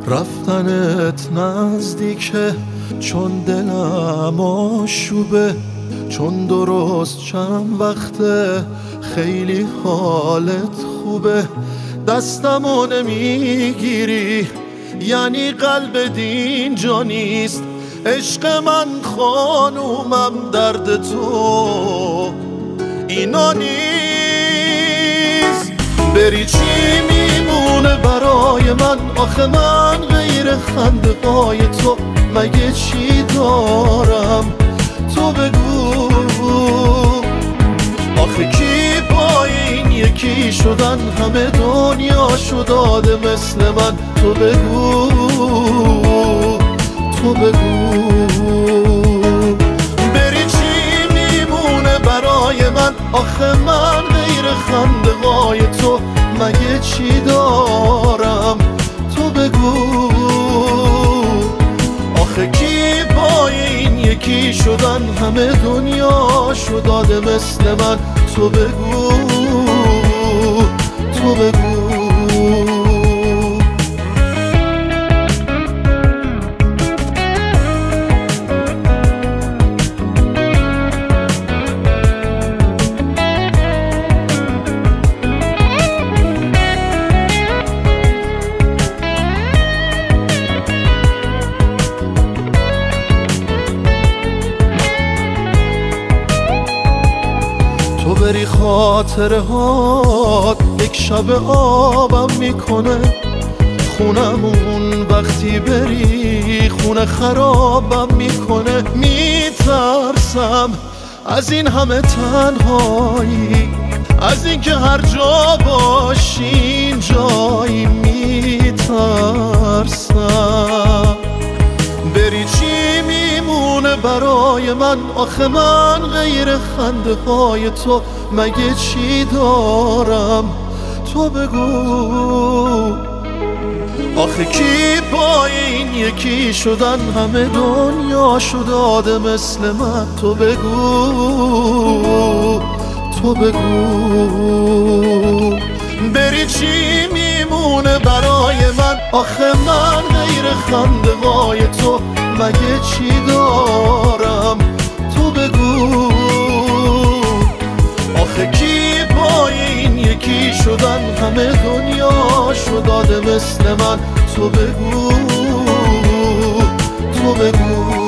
رفتنت نزدیکه چون دلم آشوبه، چون درست چند وقته خیلی حالت خوبه. دستمو نمیگیری یعنی قلب دینجا نیست. عشق من خانومم درد تو اینا نیست. بری چی میمونه برای من؟ آخه من غیر خنده‌های تو مگه چی دارم؟ تو بگو آخه کی پای این یکی شدن؟ همه دنیاشو داده مثل من. تو بگو تو بگو بری چی میمونه برای من؟ آخه من غیر خنده‌های تو مگه چی دارم؟ تو بگو آخه کی پای این یکی شدن؟ همه دنیاشو داده مثل من. تو بگو تو بگو تو بری خاطره هات یک شب آبم میکنه. خونمون وقتی بری خونه خرابم میکنه. میترسم از این همه تنهایی، از این که هر جا باشین جایی. میترسم بری چی میمونه برای من؟ آخه من غیر خنده های تو مگه چی دارم؟ تو بگو آخه کی پای این یکی شدن؟ همه دنیاشو داده مثل من. تو بگو تو بگو بری چی میمونه برای من؟ آخه من غیر خنده های تو مگه چی دارم؟ تو بگو آخه کی پای این یکی شدن؟ همه دنیاشو داده مثل من. تو بگو تو بگو